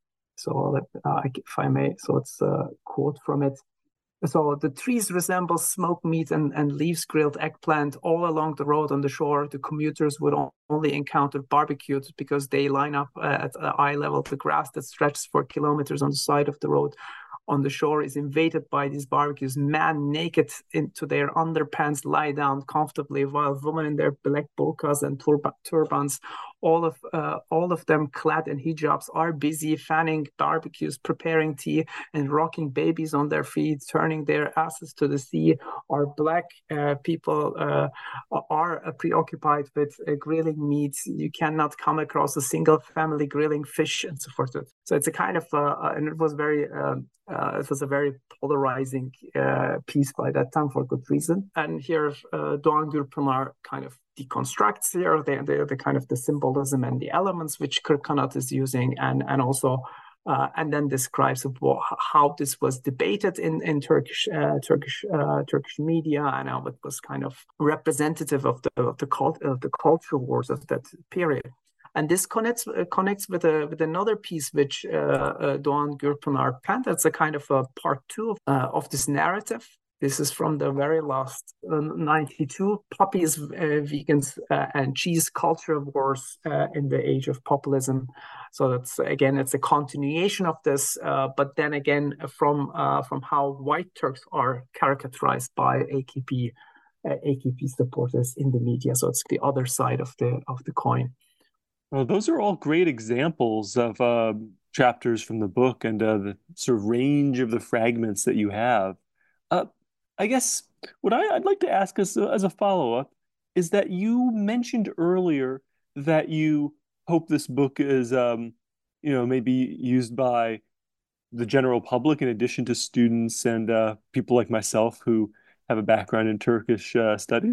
So uh, if I may, so it's a quote from it. So the trees resemble smoked meat and, and leaves grilled eggplant all along the road on the shore. The commuters would only encounter barbecues because they line up uh, at eye level. The grass that stretches for kilometers on the side of the road on the shore is invaded by these barbecues. Men naked into their underpants lie down comfortably, while women in their black burqas and turba- turbans, all of uh, all of them clad in hijabs, are busy fanning barbecues, preparing tea, and rocking babies on their feet, turning their asses to the sea. Our black uh, people uh, are uh, preoccupied with uh, grilling meats. You cannot come across a single family grilling fish and so forth. So it's a kind of, uh, and it was very, um, uh, it was a very polarizing uh, piece by that time for good reason. And here, uh, Doğan Gürpınar kind of deconstructs here the, the, the kind of the symbolism and the elements which Kırıkkanat is using, and and also uh, and then describes what, how this was debated in in Turkish uh, Turkish uh, Turkish media, and how it was kind of representative of the of the cult, of the cultural wars of that period. And this connects uh, connects with a with another piece which uh, uh, Doğan Gürpınar penned. That's a kind of a part two of, uh, of this narrative. This is from the very last uh, ninety-two, Puppies, uh, Vegans, uh, and Cheese Culture Wars uh, in the Age of Populism. So that's, again, it's a continuation of this, uh, but then again, from uh, from how white Turks are caricaturized by A K P, uh, A K P supporters in the media. So it's the other side of the of the coin. Well, those are all great examples of uh, chapters from the book and uh, the sort of range of the fragments that you have. Uh, I guess what I, I'd like to ask us as, as a follow-up is that you mentioned earlier that you hope this book is, um, you know, maybe used by the general public in addition to students and uh, people like myself who have a background in Turkish uh, studies.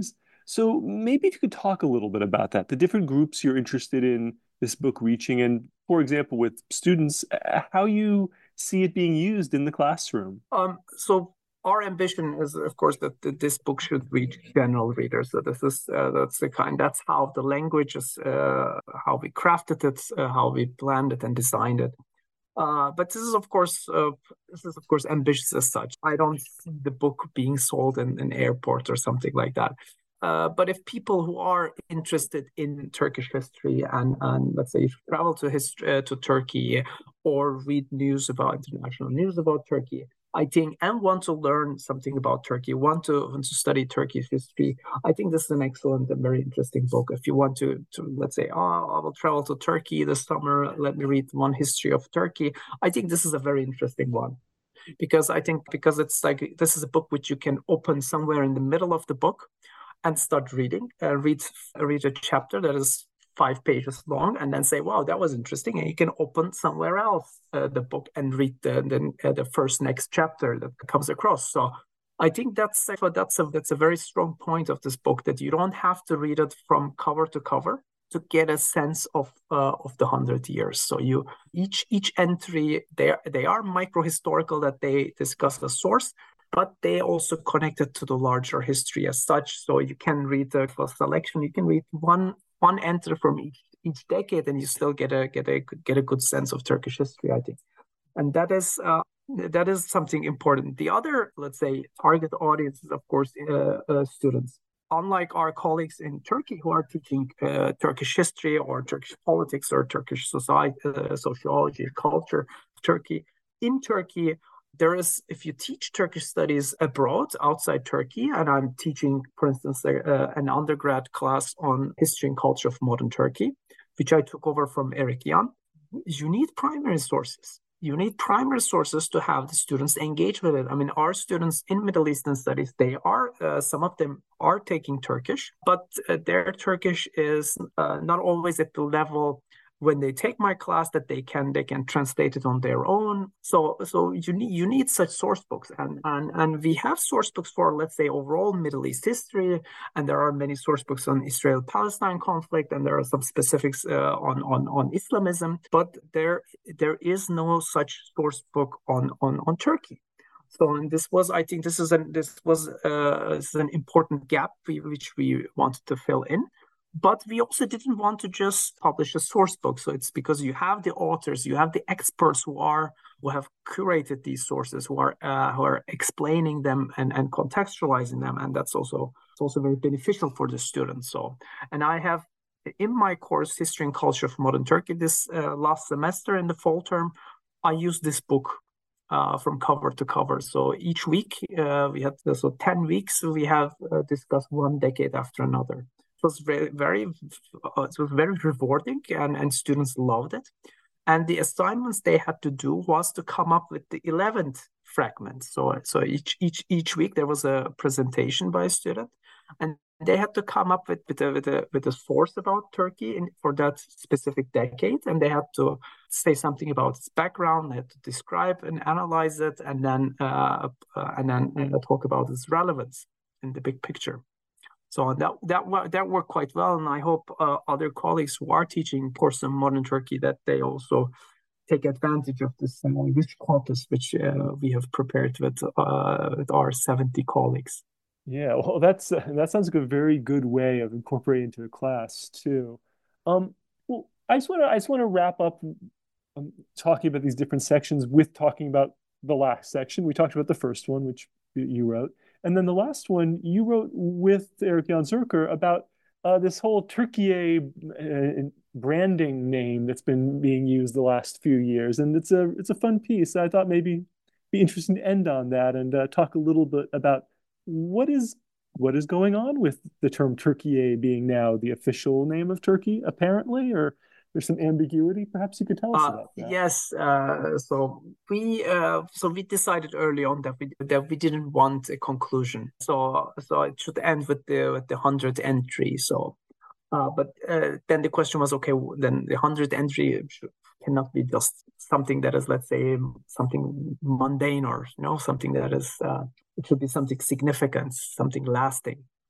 So maybe if you could talk a little bit about that, the different groups you're interested in this book reaching, and for example, with students, uh, how you see it being used in the classroom. Um, so our ambition is, of course, that, that this book should reach general readers. So this is uh, that's the kind. That's how the language is, uh, how we crafted it, uh, how we planned it and designed it. Uh, but this is, of course, uh, this is of course ambitious as such. I don't see the book being sold in an airport or something like that. Uh, but if people who are interested in Turkish history and, and let's say travel to history uh, to Turkey or read news about international news about Turkey, I think, and want to learn something about Turkey, want to want to study Turkish history, I think this is an excellent and very interesting book. If you want to, to let's say, oh, I will travel to Turkey this summer, let me read one history of Turkey, I think this is a very interesting one. Because I think because it's like this is a book which you can open somewhere in the middle of the book and start reading, uh, read read a chapter that is five pages long, and then say, "Wow, that was interesting." And you can open somewhere else uh, the book and read the the, uh, the first next chapter that comes across. So I think that's that's a that's a very strong point of this book, that you don't have to read it from cover to cover to get a sense of uh, of the hundred years. So you each each entry they are, they are micro historical, that they discuss the source, but they also connected to the larger history as such. So you can read the for selection, you can read one one entry from each each decade, and you still get a get a get a good sense of Turkish history, I think, and that is uh, that is something important. The other, let's say, target audience is of course uh, uh, students. Unlike our colleagues in Turkey who are teaching uh, Turkish history or Turkish politics or Turkish society, uh, sociology, culture, Turkey in Turkey. There is, if you teach Turkish studies abroad, outside Turkey, and I'm teaching, for instance, uh, an undergrad class on history and culture of modern Turkey, which I took over from Erik Jan, you need primary sources. You need primary sources to have the students engage with it. I mean, our students in Middle Eastern studies, they are, uh, some of them are taking Turkish, but uh, their Turkish is uh, not always at the level when they take my class that they can they can translate it on their own. So so you need you need such source books, and and and we have source books for, let's say, overall Middle East history, and there are many source books on Israel-Palestine conflict, and there are some specifics uh, on on on Islamism, but there there is no such source book on on on Turkey. So, and this was, I think, this is an this was uh, this is an important gap we, which we wanted to fill in. But we also didn't want to just publish a source book. So it's because you have the authors, you have the experts who are who have curated these sources, who are uh, who are explaining them and, and contextualizing them, and that's also it's also very beneficial for the students. So, and I have in my course History and Culture of Modern Turkey this uh, last semester in the fall term, I used this book uh, from cover to cover. So each week uh, we had so ten weeks we have uh, discussed one decade after another. It was very, very, uh, it was very rewarding, and, and students loved it. And the assignments they had to do was to come up with the eleventh fragment. So, so each each each week there was a presentation by a student, and they had to come up with with a with a, with a source about Turkey in, for that specific decade, and they had to say something about its background. They had to describe and analyze it, and then uh, uh, and then uh, talk about its relevance in the big picture. So that that that worked quite well, and I hope uh, other colleagues who are teaching course in modern Turkey that they also take advantage of this uh, rich corpus which uh, we have prepared with uh, with our seventy colleagues. Yeah, well, that's uh, that sounds like a very good way of incorporating into the class too. Um, well, I just want to I just want to wrap up um, talking about these different sections with talking about the last section. We talked about the first one, which you wrote. And then the last one you wrote with Erik Jan Zürcher about uh, this whole Türkiye uh, branding name that's been being used the last few years, and it's a it's a fun piece. I thought maybe it'd be interesting to end on that and uh, talk a little bit about what is what is going on with the term Türkiye being now the official name of Turkey, apparently, or there's some ambiguity. Perhaps you could tell us uh, about that. Yes, uh, so we uh, so we decided early on that we that we didn't want a conclusion. So so it should end with the with the hundredth entry. So, uh, but uh, then the question was, okay, then the hundredth entry should, cannot be just something that is, let's say, something mundane, or you know something that is uh, it should be something significant, something lasting.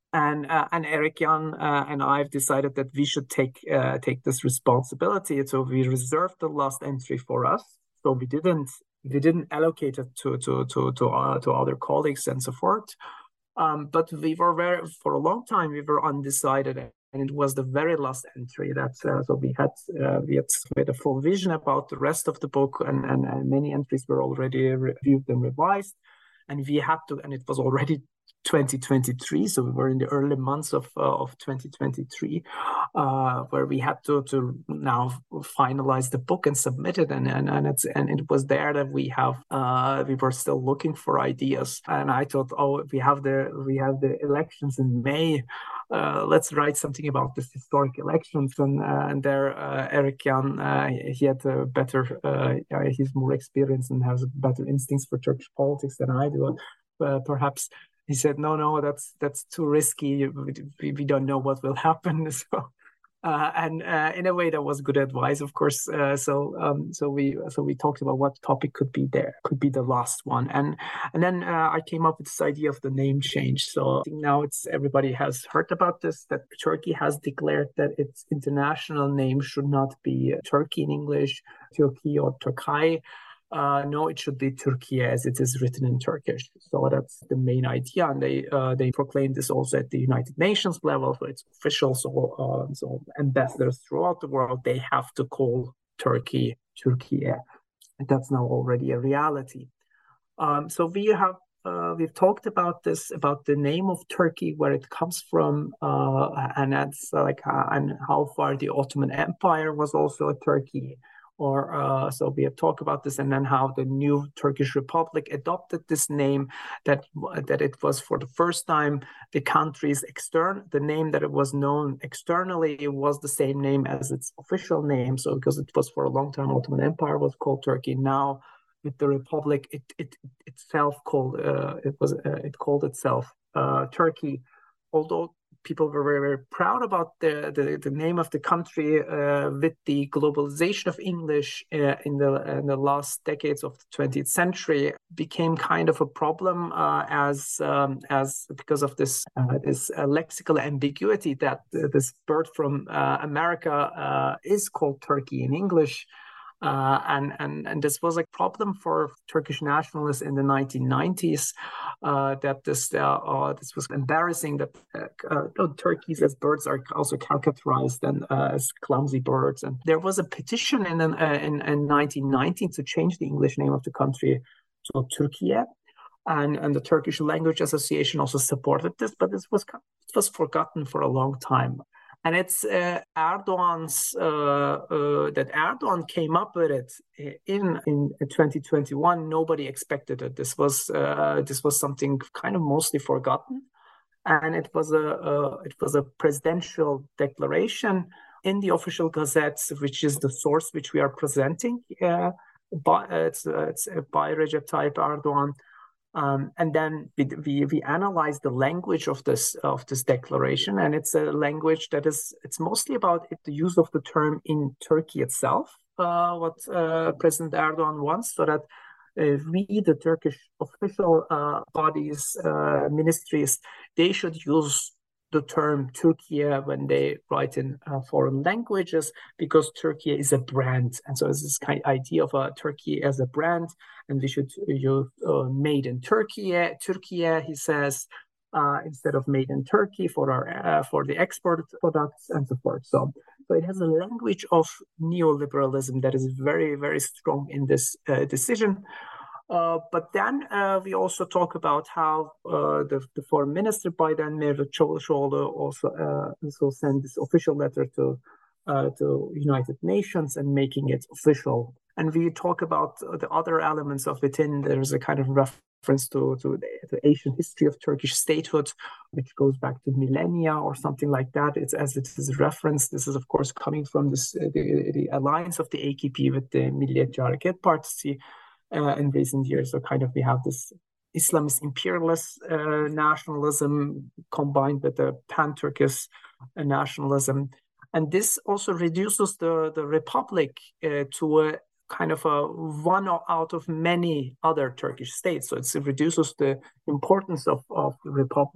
And uh, and Erik-Jan uh, and I have decided that we should take uh, take this responsibility. So we reserved the last entry for us. So we didn't we didn't allocate it to to to to uh, to other colleagues and so forth. Um, but we were very for a long time we were undecided, and it was the very last entry that uh, so we had uh, we had made a full vision about the rest of the book, and and, and many entries were already reviewed and revised, and we had to, and it was already twenty twenty-three, so we were in the early months of uh, of twenty twenty-three, uh, where we had to to now finalize the book and submit it, and and and it's and it was there that we have uh, we were still looking for ideas, and I thought, oh, we have the we have the elections in May. Uh, let's write something about this historic elections, and uh, and there uh, Erik-Jan uh, he had a better uh, he's more experienced and has better instincts for Turkish politics than I do, uh, perhaps. He said, no, no, that's that's too risky. We, we don't know what will happen. So, uh, and uh, in a way, that was good advice, of course. Uh, so, um, so we so we talked about what topic could be there, could be the last one, and and then uh, I came up with this idea of the name change. So I think now it's everybody has heard about this, that Turkey has declared that its international name should not be Turkey in English, Turkey or Turkey. Uh, no, it should be Turkey as it is written in Turkish. So that's the main idea, and they uh, they proclaimed this also at the United Nations level. So it's official. So uh, so ambassadors throughout the world, they have to call Turkey Turkey, and that's now already a reality. Um, so we have uh, we've talked about this, about the name of Turkey, where it comes from, uh, and that's uh, like uh, and how far the Ottoman Empire was also a Turkey. Or uh, so we have talked about this, and then how the new Turkish Republic adopted this name, that that it was for the first time the country's external, the name that it was known externally, it was the same name as its official name. So because it was for a long time Ottoman Empire was called Turkey, now with the Republic, it it itself called uh, it was uh, it called itself uh, Turkey, although people were very, very proud about the, the, the name of the country. Uh, with the globalization of English uh, in the in the last decades of the twentieth century, became kind of a problem uh, as um, as because of this uh, this uh, lexical ambiguity that uh, this bird from uh, America uh, is called Turkey in English. Uh, and, and and this was a problem for Turkish nationalists in the nineteen nineties, uh, that this uh, uh, this was embarrassing that uh, uh, turkeys as birds are also caricaturized and uh, as clumsy birds. And there was a petition in uh, in, in nineteen nineteen to change the English name of the country to Türkiye. And, and the Turkish Language Association also supported this, but this was it was forgotten for a long time. And it's uh, Erdogan's uh, uh, that Erdogan came up with it in in twenty twenty-one. Nobody expected it. This was uh, this was something kind of mostly forgotten, and it was a uh, it was a presidential declaration in the official gazettes, which is the source which we are presenting. Uh, by, uh, it's uh, it's by Recep Tayyip Erdogan. Um, and then we, we we analyze the language of this of this declaration, and it's a language that is it's mostly about it, the use of the term in Turkey itself, uh, what uh, President Erdogan wants, so that uh, we, the Turkish official uh, bodies, uh, ministries, they should use the term Türkiye when they write in uh, foreign languages, because Türkiye is a brand. And so it's this kind of idea of uh, Turkey as a brand, and we should use uh, made in Türkiye, Türkiye, he says, uh, instead of made in Turkey for our uh, for the export products and so forth. So, so it has a language of neoliberalism that is very, very strong in this uh, decision. Uh, but then uh, we also talk about how uh, the, the foreign minister by then, Mevlut Çavuşoğlu, also uh, also sent this official letter to uh, to United Nations and making it official. And we talk about the other elements of it. In there's a kind of reference to to the, the ancient history of Turkish statehood, which goes back to millennia or something like that. It's as it is referenced. This is of course coming from this uh, the, the alliance of the A K P with the Milliyetçi Hareket Partisi. Uh, in recent years, so kind of we have this Islamist imperialist uh, nationalism combined with the pan-Turkish uh, nationalism, and this also reduces the the republic uh, to a kind of a one out of many other Turkish states. So it's, it reduces the importance of of the republic.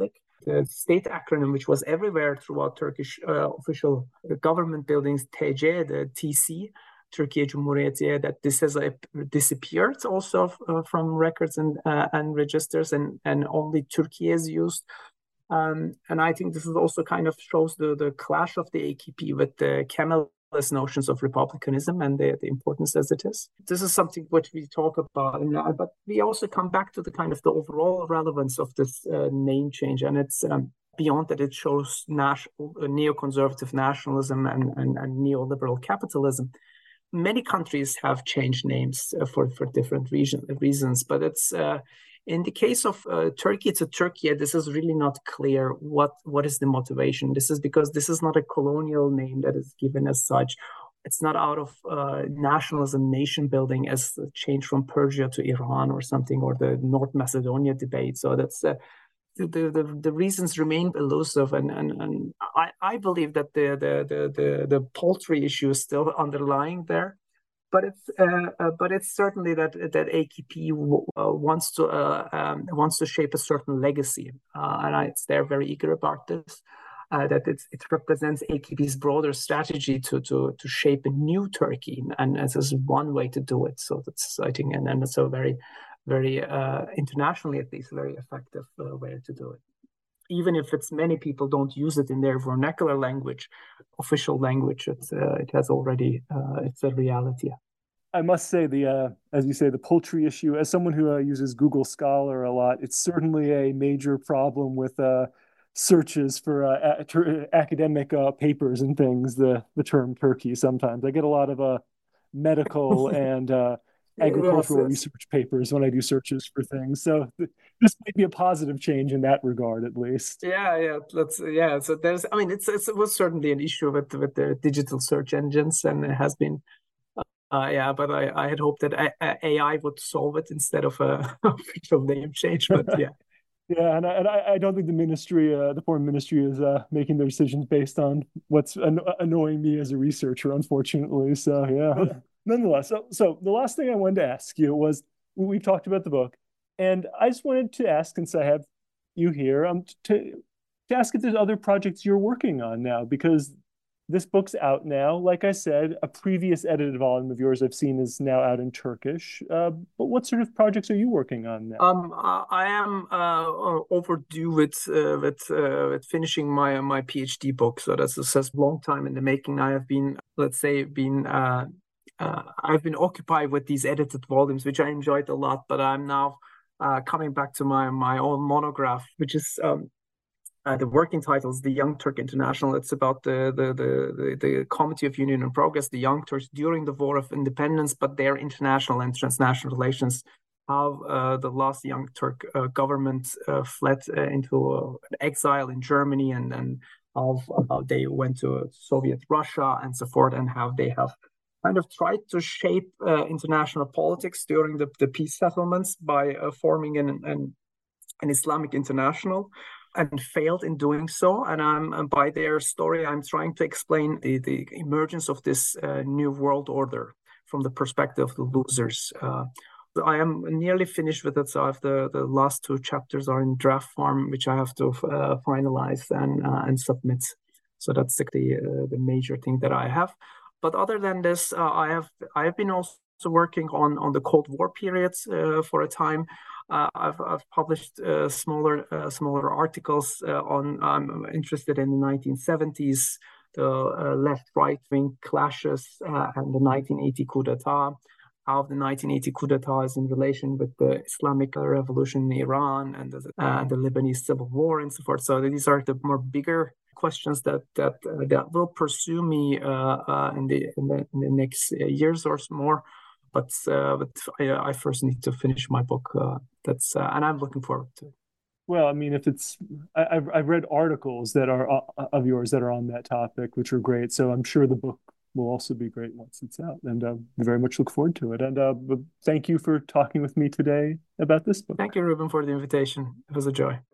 the state acronym, which was everywhere throughout Turkish uh, official government buildings, T C, the T C, Türkiye Cumhuriyeti, that this has uh, disappeared also uh, from records and uh, and registers, and, and only Türkiye is used. Um, and I think this is also kind of shows the, the clash of the A K P with the Kemalist notions of republicanism and the, the importance as it is. This is something which we talk about, and, uh, but we also come back to the kind of the overall relevance of this uh, name change. And it's um, beyond that, it shows national, uh, neoconservative nationalism and, and, and neoliberal capitalism. Many countries have changed names uh, for, for different region, reasons, but it's uh, in the case of uh, Turkey, it's a Turkey. This is really not clear what, what is the motivation. This is because this is not a colonial name that is given as such. It's not out of uh, nationalism, nation building as a change from Persia to Iran or something, or the North Macedonia debate. So that's uh, the, the the reasons remain elusive, and and, and I, I believe that the, the the the the poultry issue is still underlying there. But it's uh, uh, but it's certainly that that A K P w- uh, wants to uh, um, wants to shape a certain legacy, uh, and I, it's, they're very eager about this. Uh, that it's, it represents A K P's broader strategy to to to shape a new Turkey, and as is one way to do it. So that's I think, and, and it's a very, very uh, internationally at least very effective uh, way to do it. Even if it's many people don't use it in their vernacular language, official language, it's uh, it has already uh, it's a reality. I must say the uh, as you say, the poultry issue. As someone who uh, uses Google Scholar a lot, it's certainly a major problem with uh, searches for uh, a- ter- academic uh, papers and things. The the term Turkey sometimes I get a lot of uh, medical and uh, agricultural Yes, yes. research papers when I do searches for things. So th- this might be a positive change in that regard, at least. Yeah, yeah, let's yeah. So there's, I mean, it's, it's it was certainly an issue with with the digital search engines, and it has been. Uh, yeah, but I, I had hoped that A I would solve it instead of a official name change. But yeah, Yeah, and I, and I, I don't think the ministry, uh, the foreign ministry, is uh, making their decisions based on what's an- annoying me as a researcher, unfortunately. So yeah, nonetheless. So, so the last thing I wanted to ask you was we've talked about the book, and I just wanted to ask, since I have you here, um, to to ask if there's other projects you're working on now, because this book's out now. Like I said, a previous edited volume of yours I've seen is now out in Turkish. Uh, but what sort of projects are you working on now? um, I I am uh, overdue with uh, with uh, with finishing my my PhD book. So that's this has a long time in the making. I have been, let's say, been uh, uh, I've been occupied with these edited volumes, which I enjoyed a lot. But I'm now uh, coming back to my my own monograph, which is um, Uh, the working title is The Young Turk International. It's about the, the the the the Committee of Union and Progress, the Young Turks during the War of Independence, but their international and transnational relations. How uh, the last Young Turk uh, government uh, fled uh, into uh, exile in Germany, and then how, how they went to Soviet Russia and so forth, and how they have kind of tried to shape uh, international politics during the, the peace settlements by uh, forming an, an an Islamic international, and failed in doing so. And I'm and by their story, I'm trying to explain the, the emergence of this uh, new world order from the perspective of the losers. Uh, I am nearly finished with it, so I have the, the last two chapters are in draft form, which I have to uh, finalize and uh, and submit. So that's the uh, the major thing that I have. But other than this, uh, I have I have been also working on on the Cold War periods uh, for a time. Uh, I've I've published uh, smaller uh, smaller articles uh, on. I'm interested in the nineteen seventies, the uh, left-right wing clashes, uh, and the nineteen eighty coup d'état. How the nineteen eighty coup d'état is in relation with the Islamic revolution in Iran and the, uh, the Lebanese civil war and so forth. So these are the more bigger questions that that uh, that will pursue me uh, uh, in the in the, in the next years or more. But uh, but I, I first need to finish my book. Uh, that's uh, and I'm looking forward to it. Well, I mean, if it's, I, I've I've read articles that are uh, of yours that are on that topic, which are great. So I'm sure the book will also be great once it's out, and uh, we very much look forward to it. And uh, thank you for talking with me today about this book. Thank you, Ruben, for the invitation. It was a joy.